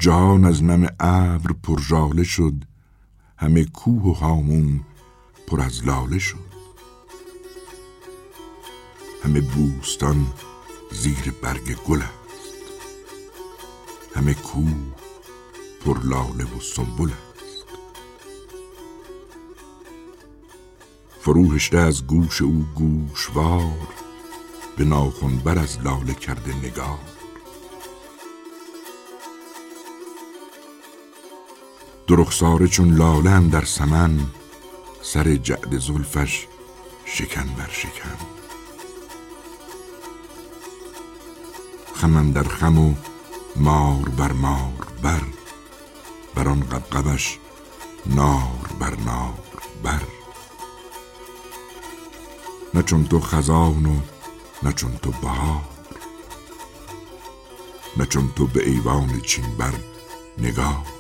جهان از نم ابر پر ژاله شد، همه کوه و هامون پر از لاله شد. همه بوستان زیر برگ گل است، همه کوه پر لاله و سنبل است. فروهشته از گوش او گوشوار، به ناخن بر از لاله کرده نگار. دو رخساره چون لاله اندر سمن، سر جعد زلفش شکن بر شکن. خم اندر خم و مار بر مار بر، بر آن غبغبش نار بر نار بر. نه چون تو خزان و نه چون تو بهار، نه چون تو به ایوان چین بر نگار.